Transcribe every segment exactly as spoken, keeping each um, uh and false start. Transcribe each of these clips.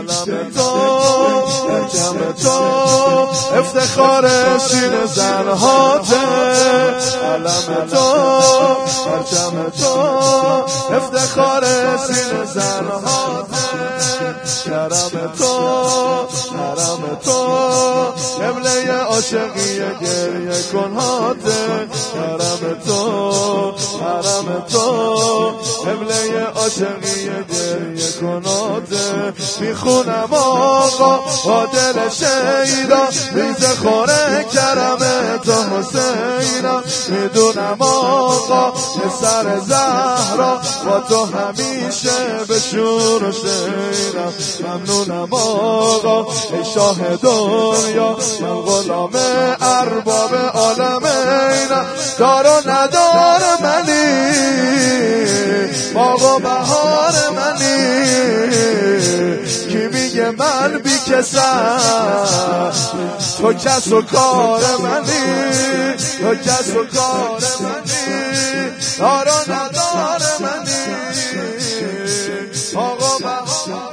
علم تو پرچم تو افتخار سینه زنهاته علم تو پرچم تو افتخار سینه زنهاته کرم تو کرم تو قبله عاشقی گریه کنهاته کرم تو کرم تو قبله عاشقی گریه کناته میخونم آقا با دل شیدا ریز خوره کرم تو حسینا میدونم آقا سر زهرا با تو همیشه به شور و شیرم ممنونم آقا ای شاه دنیا من غلام ارباب عالمینم دار و ندار منی باغ و بهار منی کی میگه من بی کسم تو کس و کار منی تو کس و کار منی دار و ندار منی باغ و بهار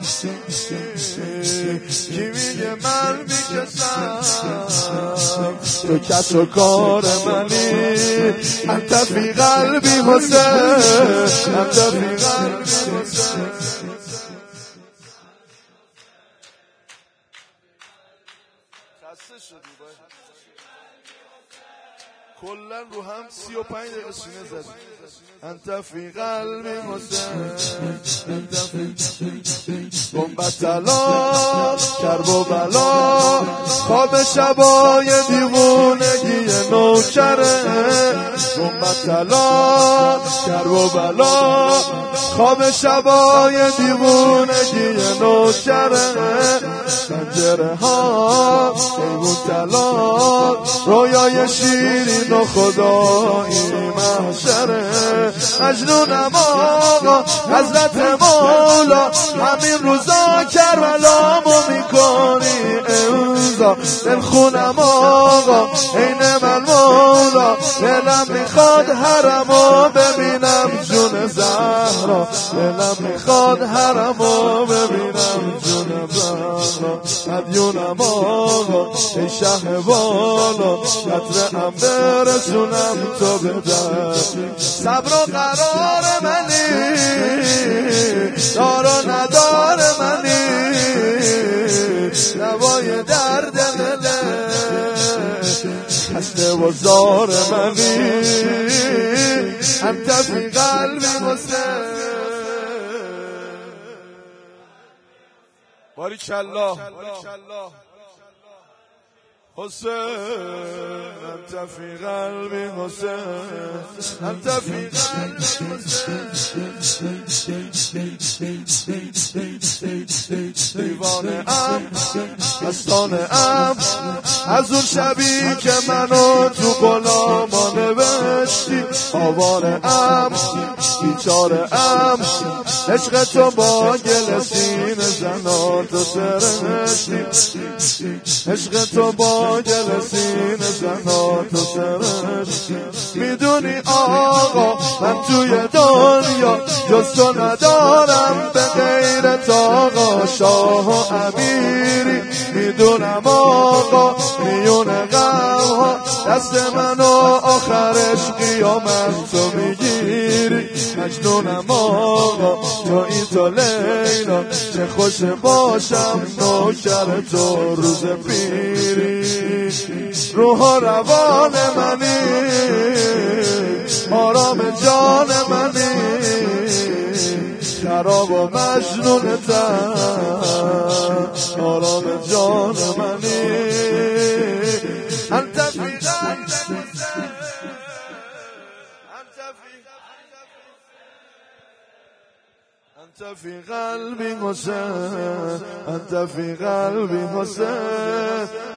کی میگه من بی کسم تو کس و کار منی انت فی قلبی حسین انت فی قلبی حسین خسته شدی باید کلن رو هم سی و پنج دقیقه سینه زدی انت فی قلبی حسین انت فی گنبد طلا کرب و بلا خواب شبای دیوونگی نوکره گنبد طلا کرب و بلا خواب شبای دیوونگی نوکره پنجره ها ایمون طلا رویای شیرین و خدایی محشره مجنونم آقا حضرت مولا همین روزا کربلامو میکنی امضا دل خونم آقا عین من مولا دلم میخواد حرمو ببینم جون زهرا دلم میخواد حرمو ببینم جون زهرا مدیونم آقا ای شه بالا قطره ام برسونم تو به در صبر و قرار منی دار و ندار منی دوای درد دله خسته و زار منی انت فی قلبی حسین باریکالله حسین انت فی قلبی حسین انت فی قلبی حسین دیوانه ام مستانه ام از اون شبی که منو تو غلاما نوشتی آواره ام بیچاره ام عشق تو با گل سینه زناتو سرشتی عشق تو با گل سینه زناتو سرشتی میدونی آقا من توی دنیا جز تو ندارم به غیرت آقا شاه و امیری میدونم آقا میون غمها دست منو آخرش قیامت تو میگیری مجنونم آقا تویی تو لیلا چه خوش باشم نوکر تو روز پیری روح و روان منی آرام جان منی خراب و مجنونتم آرام جان منی انت فی قلبی انت فی قلبی حسین انت فی قلبی حسین